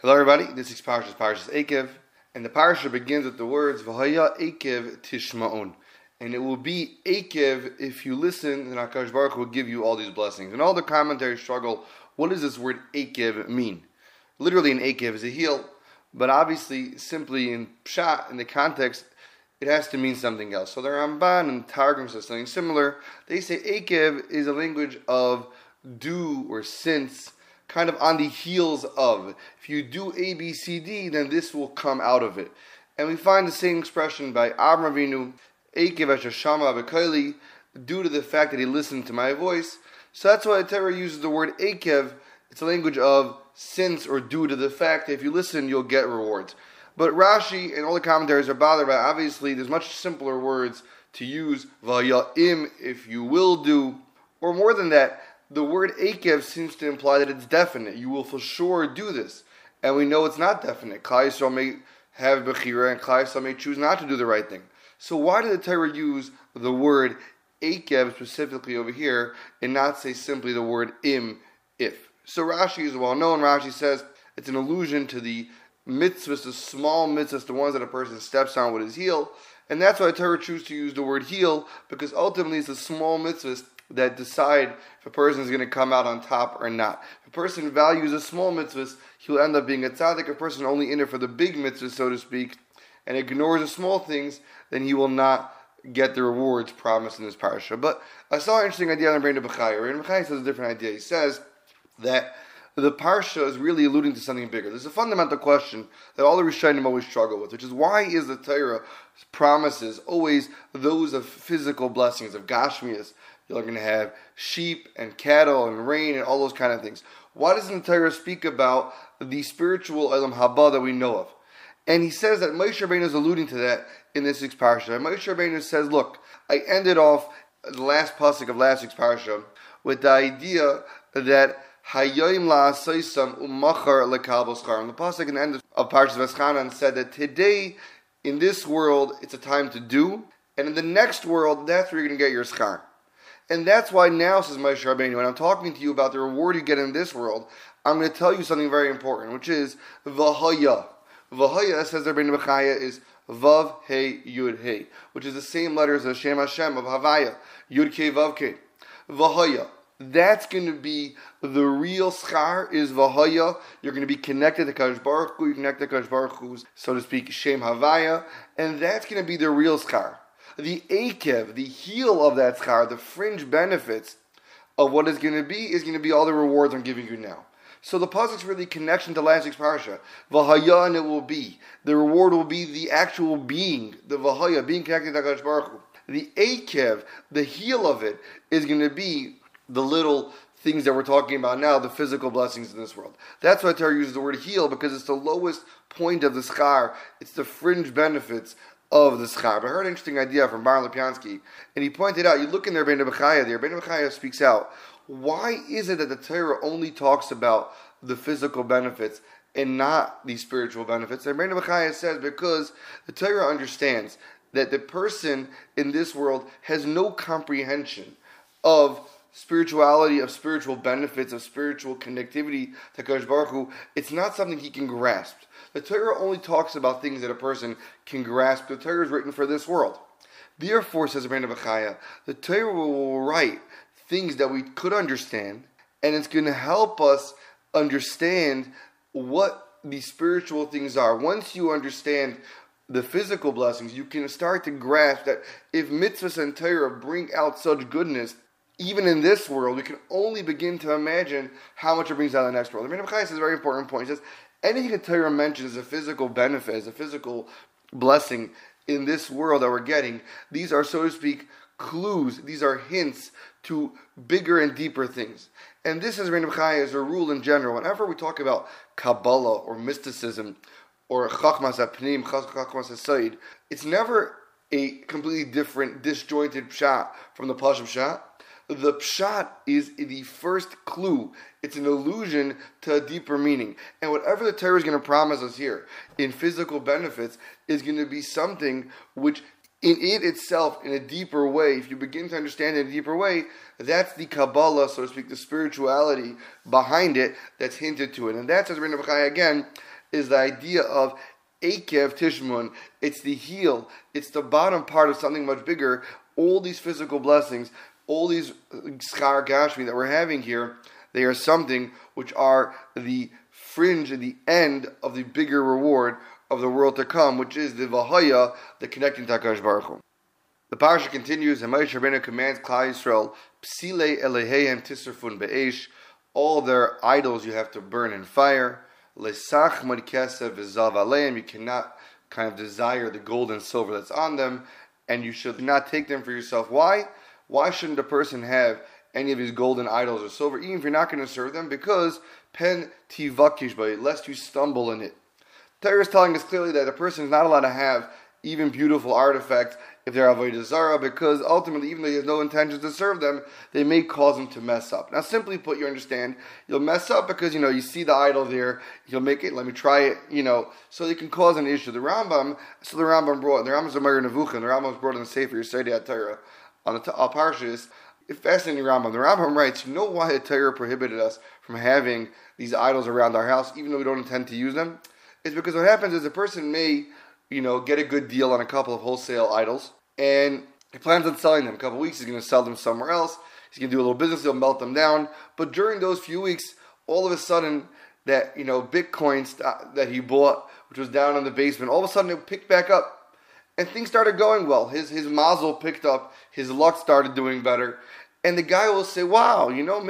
Hello everybody, this is Parshas Eikev, and the parsha begins with the words V'haya Eikev Tishma'on. And it will be Eikev if you listen, and HaKadosh Baruch Hu will give you all these blessings. And all the commentaries struggle, what does this word Eikev mean? Literally an Eikev is a heel, but obviously simply in Pshat, in the context, it has to mean something else. So the Ramban and Targum says something similar. They say Eikev is a language of do or since, kind of on the heels of. If you do A, B, C, D, then this will come out of it. And we find the same expression by Avraham Avinu, Eikev asher shama b'koili, due to the fact that he listened to my voice. So that's why the Torah uses the word Eikev. It's a language of since or due to the fact that if you listen, you'll get rewards. But Rashi and all the commentaries are bothered by, obviously, there's much simpler words to use, v'ya'im, if you will do, or more than that, the word Eikev seems to imply that it's definite. You will for sure do this. And we know it's not definite. Klal Yisrael may have Bechira and Klal Yisrael may choose not to do the right thing. So why did the Torah use the word Eikev specifically over here and not say simply the word im, if? So Rashi is well known. Rashi says it's an allusion to the mitzvahs, the small mitzvahs, the ones that a person steps on with his heel. And that's why the Torah chooses to use the word heel, because ultimately it's the small mitzvahs that decide if a person is going to come out on top or not. If a person values the small mitzvahs, he'll end up being a tzaddik. If a person only in it for the big mitzvahs, so to speak, and ignores the small things, then he will not get the rewards promised in this parasha. But I saw an interesting idea on Rabbeinu Bechaya. Rabbeinu Bechaya says a different idea. He says that the parsha is really alluding to something bigger. There's a fundamental question that all the Rishonim always struggle with, which is why is the Torah promises always those of physical blessings, of Gashmias? You're going to have sheep and cattle and rain and all those kind of things. Why doesn't the Torah speak about the spiritual Olam Haba that we know of? And he says that Moshe Rabbeinu is alluding to that in this week's parsha. And Moshe Rabbeinu says, look, I ended off the last pasuk of last week's parsha with the idea that Hayoim la'asaysam umachar lekabel schar. And the pasuk in the end of Parshas Veschanan said that today, in this world, it's a time to do, and in the next world, that's where you're going to get your schar. And that's why now, says Moshe Rabbeinu, when I'm talking to you about the reward you get in this world, I'm going to tell you something very important, which is V'haya. V'haya, says Rabbeinu Bechaya, is Vav, He, Yud, He, which is the same letters as Shem Hashem of Havaya, Yud, Ke, Vav, Ke. V'haya. That's going to be the real schar, is V'haya. You're going to be connected to Kadosh Baruch Hu, you connect to Kadosh Baruch Hu's, so to speak, Shem Havaya, and that's going to be the real schar. The Eikev, the heel of that schar, the fringe benefits of what is going to be all the rewards I'm giving you now. So the pasuk's really connection to last week's parsha. V'haya, and it will be. The reward will be the actual being, the V'haya, being connected to HaKadosh Baruch Hu. The Eikev, the heel of it, is going to be the little things that we're talking about now, the physical blessings in this world. That's why Torah uses the word heel, because it's the lowest point of the schar. It's the fringe benefits of the schar. But I heard an interesting idea from Baron Lipyansky, and he pointed out, you look in the Rabbeinu Bechaya there, Rabbeinu Bechaya speaks out, why is it that the Torah only talks about the physical benefits and not the spiritual benefits? And Rabbeinu Bechaya says, because the Torah understands that the person in this world has no comprehension of spirituality, of spiritual benefits, of spiritual connectivity to Kadosh Baruch Hu. It's not something he can grasp. The Torah only talks about things that a person can grasp. The Torah is written for this world. Therefore, says Rabbeinu Bechaya, the Torah will write things that we could understand, and it's going to help us understand what the spiritual things are. Once you understand the physical blessings, you can start to grasp that if mitzvahs and Torah bring out such goodness, even in this world, we can only begin to imagine how much it brings out in the next world. Rabbeinu Bechaya says a very important point. He says, anything that Torah mentions as a physical benefit, as a physical blessing in this world that we're getting, these are, so to speak, clues, these are hints to bigger and deeper things. And this, as Rabbeinu Bechaya, is a rule in general. Whenever we talk about Kabbalah or mysticism or Chachmas HaPnim, Chachmas HaSayid, it's never a completely different, disjointed pshat from the Pashut Pshat. The pshat is the first clue. It's an allusion to a deeper meaning. And whatever the Torah is going to promise us here in physical benefits is going to be something which in it itself, in a deeper way, if you begin to understand it in a deeper way, that's the Kabbalah, so to speak, the spirituality behind it that's hinted to it. And that's, as Rabbeinu Bechaya again, is the idea of Ekev Tishmun. It's the heel. It's the bottom part of something much bigger. All these physical blessings, all these schar gashmi that we're having here, they are something which are the fringe and the end of the bigger reward of the world to come, which is the Vahaya, the connecting to HaKadosh Baruch Hu. The parasha continues, and Moshe Rabbeinu commands Klal Yisrael, Psile Eleheihem Tisrafun Be'esh, all their idols you have to burn in fire. Lesach Mod Kesef V'Zav Aleim, you cannot kind of desire the gold and silver that's on them, and you should not take them for yourself. Why? Why shouldn't a person have any of these golden idols or silver, even if you're not going to serve them? Because pen tivakish by it, lest you stumble in it. Torah is telling us clearly that a person is not allowed to have even beautiful artifacts if they're avodah zarah, because ultimately, even though he has no intention to serve them, they may cause him to mess up. Now, simply put, you understand, you'll mess up because, you see the idol there, you'll make it, let me try it, so it can cause an issue. The Rambam's a Meir Nevuchim, the Rambam's brought in the Sefer Yesodei HaTorah, on the Parshas. It's fascinating Rambam. The Rambam writes, you know why the Torah prohibited us from having these idols around our house, even though we don't intend to use them? It's because what happens is a person may get a good deal on a couple of wholesale idols, and he plans on selling them. A couple of weeks, he's going to sell them somewhere else. He's going to do a little business, he'll melt them down. But during those few weeks, all of a sudden, that, Bitcoin that he bought, which was down in the basement, all of a sudden it picked back up. And things started going well. His mazel picked up, his luck started doing better. And the guy will say, wow,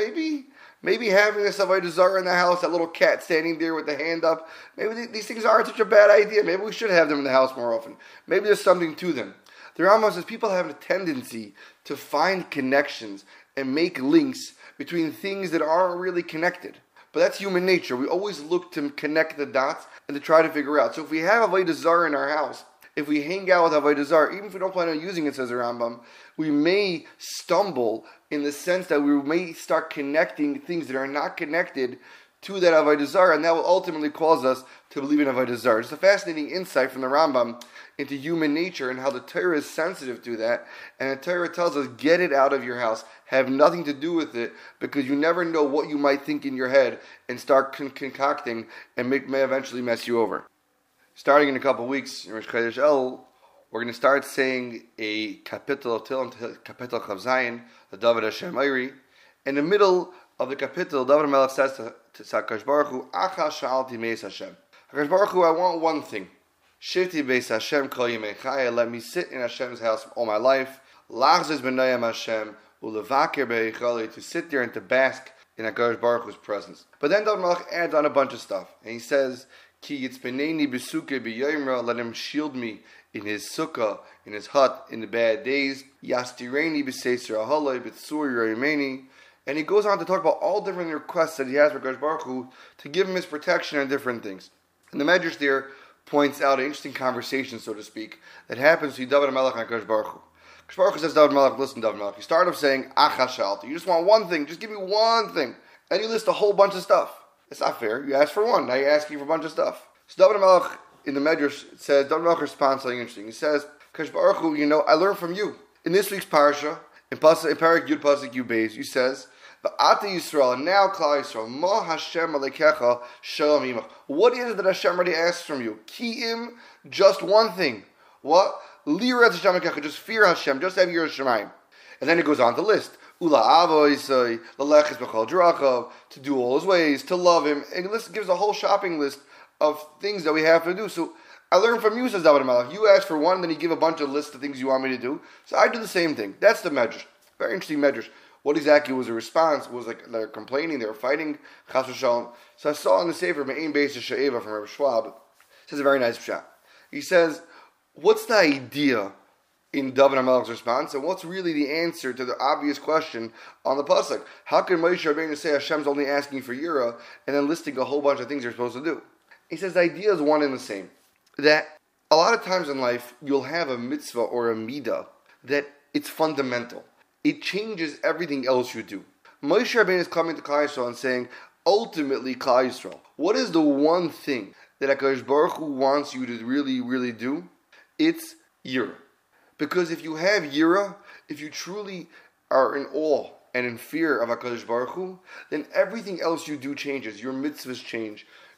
maybe having this avodah zarah in the house, that little cat standing there with the hand up, maybe these things aren't such a bad idea. Maybe we should have them in the house more often. Maybe there's something to them. The Rambam says people have a tendency to find connections and make links between things that aren't really connected. But that's human nature. We always look to connect the dots and to try to figure out. So if we have avodah zarah in our house, if we hang out with avodah zarah, even if we don't plan on using it, says the Rambam, we may stumble in the sense that we may start connecting things that are not connected to that avodah zarah, and that will ultimately cause us to believe in avodah zarah. It's a fascinating insight from the Rambam into human nature and how the Torah is sensitive to that. And the Torah tells us, get it out of your house. Have nothing to do with it, because you never know what you might think in your head and start concocting and may eventually mess you over. Starting in a couple of weeks, in Rosh Chodesh El, we're going to start saying a kapitel of Tehillim, kapitel Chav Zayin, the David Hashem Eiri. In the middle of the kapitel, David HaMelech says to HaKadosh Baruch Hu, Acha sha'alti meis Hashem. HaKadosh Baruch Hu, I want one thing. Shivti beis Hashem kol yimei chaya. Let me sit in Hashem's house all my life. Lachzis b'nayim Hashem, ulevaker be'eichali, to sit there and to bask in HaKadosh Baruch Hu's presence. But then David HaMelech adds on a bunch of stuff. And he says, Ki yitzpeneni b'sukkah b'yoyimra, let him shield me in his sukkah, in his hut, in the bad days. Yastireni b'seiser ahaloi b'tzur yoyimeni. And he goes on to talk about all different requests that he has for HaKadosh Baruch Hu to give him his protection and different things. And the Medrash there points out an interesting conversation, so to speak, that happens between David HaMelech and HaKadosh Baruch Hu. HaKadosh Baruch Hu says, David HaMelech, listen, David HaMelech, you start off saying, Acha shalti. You just want one thing, just give me one thing. And you list a whole bunch of stuff. It's not fair. You asked for one, now you're asking for a bunch of stuff. So David HaMelech, in the Medrash, says, David HaMelech responds something interesting. He says, HaKadosh Baruch Hu, I learned from you. In this week's parasha, in Parak Yud Pasuk Yud Beis, you says, Ata Yisrael, and now Klal Yisrael, Ma Hashem Alekecha Shalom Imach. What is it that Hashem already asks from you? Ki'im, just one thing. What? Lirat Hashem Alekecha, just fear Hashem, just have Yiras Shamayim. And then it goes on to list. Ula Avoisai, Laleches B'chol Drachav, to do all his ways, to love him. And it gives a whole shopping list of things that we have to do. So I learned from you, says David HaMelech. You ask for one, then you give a bunch of lists of things you want me to do. So I do the same thing. That's the Medrash. Very interesting Medrash. What exactly was the response? Was like they're complaining, they were fighting, Chas v'shalom. So I saw in the Sefer Me'in Beis She'eva from Rabbi Schwab. It says a very nice pshat. He says, what's the idea in David HaMelech's response, and what's really the answer to the obvious question on the pasuk? How can Moshe Rabbeinu say Hashem's only asking for Yira and then listing a whole bunch of things you're supposed to do? He says the idea is one and the same. That a lot of times in life you'll have a mitzvah or a midah that it's fundamental. It changes everything else you do. Moshe Rabbeinu is coming to Klal Yisrael and saying, ultimately, Klal Yisrael, what is the one thing that HaKadosh Baruch Hu wants you to really, really do? It's Yira. Because if you have Yira, if you truly are in awe and in fear of HaKadosh Baruch Hu, then everything else you do changes. Your mitzvahs change.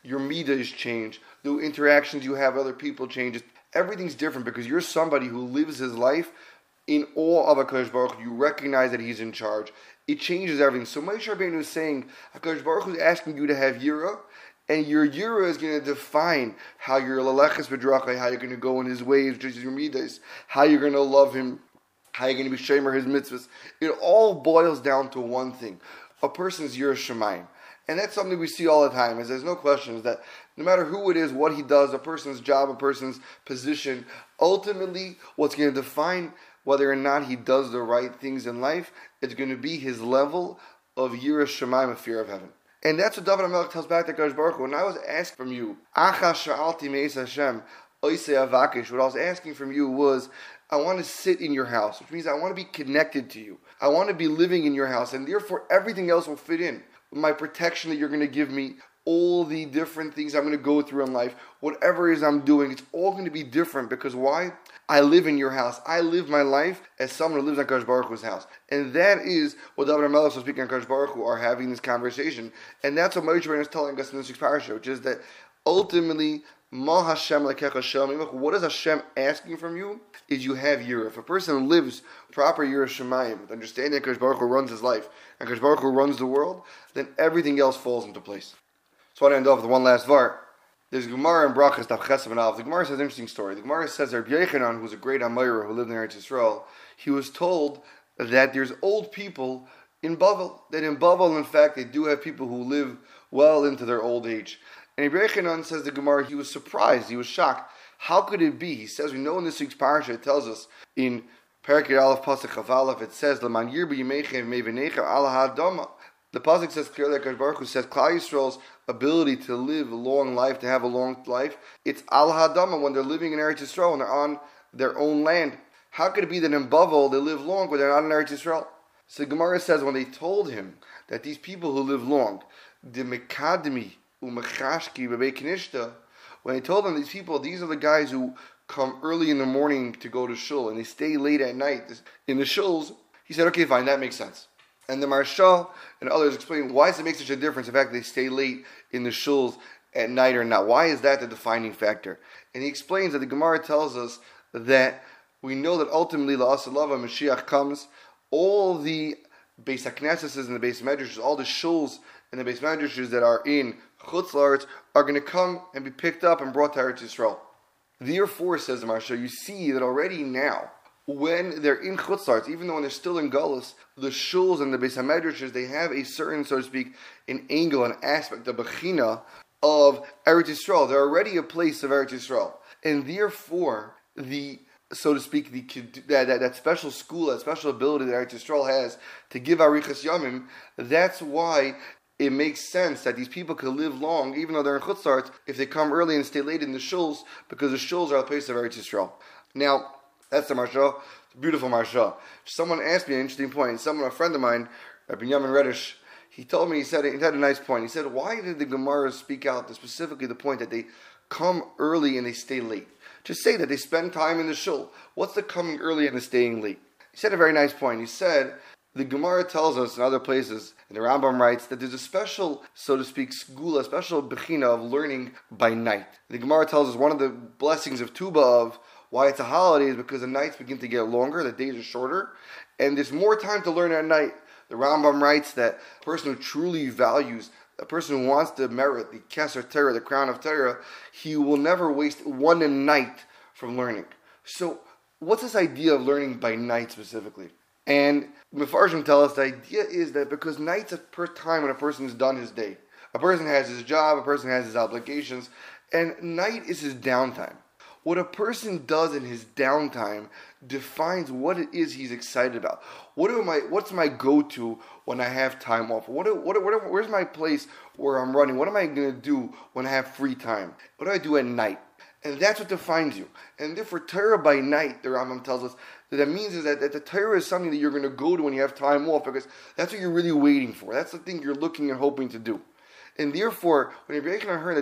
your midas change, the interactions you have with other people changes. Everything's different because you're somebody who lives his life in awe of HaKadosh Baruch Hu. You recognize that he's in charge. It changes everything. So Moshe Rabbeinu is saying, HaKadosh Baruch Hu is asking you to have yira, and your yira is going to define how you're leleches b'drachai, how you're going to go in his ways, just your midas, how you're going to love him, how you're going to be shomer his mitzvahs. It all boils down to one thing: a person's yira shemayim. And that's something we see all the time, is there's no question is that no matter who it is, what he does, a person's job, a person's position, ultimately what's going to define whether or not he does the right things in life, it's going to be his level of Yiras Shamayim, a fear of heaven. And that's what David HaMelech tells back to HaKadosh Baruch Hu. When I was asked from you, Acha sha'alti me'es Hashem, oisei avakish, what I was asking from you was, I want to sit in your house, which means I want to be connected to you. I want to be living in your house, and therefore everything else will fit in. My protection that you're going to give me, all the different things I'm going to go through in life, whatever it is I'm doing, it's all going to be different because why? I live in your house. I live my life as someone who lives in HaKadosh Baruch Hu's house. And that is what David HaMelech, so speaking on HaKadosh Baruch Hu, are having this conversation. And that's what Moshe Rabbeinu is telling us in this week's parasha, which is that ultimately, Ma Hashem lekecha shalom, what is Hashem asking from you? Is you have yira. If a person lives proper yira shemayim, with understanding that HaKadosh Baruch Hu runs his life, and HaKadosh Baruch Hu runs the world, then everything else falls into place. So I want to end off with one last var. There's Gemara in Brachas, Daf Ches and Aleph. The Gemara says an interesting story. The Gemara says that Rabbi Yechanan, who was a great Amayra who lived in Eretz Yisrael, he was told that there's old people in Bavel. That in Bavel, in fact, they do have people who live well into their old age. And Rabbi Yechanan says the Gemara, he was surprised, he was shocked. How could it be? He says, we know in this week's parasha, it tells us in Parakir Aleph Pasuk Chaf Aleph, it says, L'man yirba yimeicha v'meivenecha ala ha'adama. The pasuk says clearly, HaKadosh Baruch Hu says, Klal Yisrael's ability to live a long life, to have a long life, it's al hadama when they're living in Eretz Yisrael, when they're on their own land. How could it be that in Bavel they live long when they're not in Eretz Yisrael? So Gemara says when they told him that these people who live long, the mekadmi umechashki b'bei knishta, when they told them these people, these are the guys who come early in the morning to go to shul and they stay late at night in the shuls, he said, okay, fine, that makes sense. And the Maharsha and others explain, why does it make such a difference, in fact, they stay late in the shuls at night or not? Why is that the defining factor? And he explains that the Gemara tells us that we know that ultimately, La'asalava, Mashiach comes, all the Beis HaKnesses and the Beis Medrashs, all the shuls and the Beis Medrashs that are in Chutz La'aretz are going to come and be picked up and brought to Eretz Yisrael. Therefore, says the Maharsha, you see that already now, when they're in Chutz La'aretz, even though when they're still in Galus, the shuls and the Beis HaMedrashs, they have a certain, so to speak, an angle, an aspect, a bechina of Eretz Yisrael. They're already a place of Eretz Yisrael. And therefore, the, so to speak, that special school, that special ability that Eretz Yisrael has to give Arichas Yamim, that's why it makes sense that these people could live long, even though they're in Chutz La'aretz, if they come early and stay late in the shuls, because the shuls are a place of Eretz Yisrael. Now, that's the Maharsha. It's a beautiful Maharsha. Someone asked me an interesting point. A friend of mine, Rabbi Yamin Reddish, he told me, he had a nice point. He said, why did the Gemara speak out specifically the point that they come early and they stay late? Just say that they spend time in the shul. What's the coming early and the staying late? He said a very nice point. He said, the Gemara tells us in other places, and the Rambam writes, that there's a special, so to speak, school, a special bechina of learning by night. The Gemara tells us one of the blessings of Tu B'Av, why it's a holiday, is because the nights begin to get longer, the days are shorter, and there's more time to learn at night. The Rambam writes that a person who truly values, a person who wants to merit the Keser Torah, the crown of Torah, he will never waste one night from learning. So, what's this idea of learning by night specifically? And Mefarshim tell us the idea is that because night's a time when a person's done his day. A person has his job, a person has his obligations, and night is his downtime. What a person does in his downtime defines what it is he's excited about. What's my go-to when I have time off? Where's my place where I'm running? What am I going to do when I have free time? What do I do at night? And that's what defines you. And therefore, Torah by night, the Rambam tells us, that means is that the Torah is something that you're going to go to when you have time off, because that's what you're really waiting for. That's the thing you're looking and hoping to do. And therefore, when Rabbi Yechanan heard that these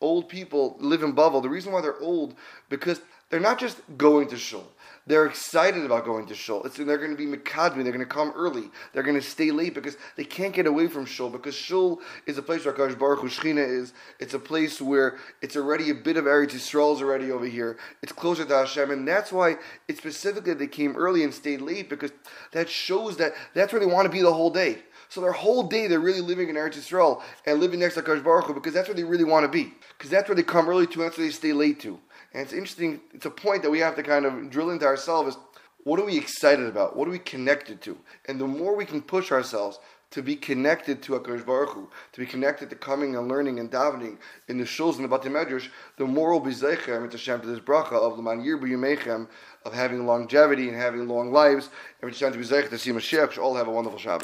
old people live in Bavel. The reason why they're old, because they're not just going to shul. They're excited about going to shul. They're going to be mekadmi. They're going to come early. They're going to stay late because they can't get away from shul. Because shul is a place where HaKadosh Baruch Hu Shechina is. It's a place where it's already a bit of Eretz Yisrael is already over here. It's closer to Hashem, and that's why it's specifically they came early and stayed late, because that shows that that's where they want to be the whole day. So their whole day they're really living in Eretz Yisrael and living next to HaKadosh Baruch Hu, because that's where they really want to be. Because that's where they come early to, and that's where they stay late to. And it's interesting, it's a point that we have to kind of drill into ourselves. What are we excited about? What are we connected to? And the more we can push ourselves to be connected to HaKadosh Baruch Hu, to be connected to coming and learning and davening in the shuls and the Batei Medrash, the more we'll be zeichem to this bracha of L'man Yirbu Yemechem, of having longevity and having long lives, and to be zeichem to see Mashiach. Should all have a wonderful Shabbat.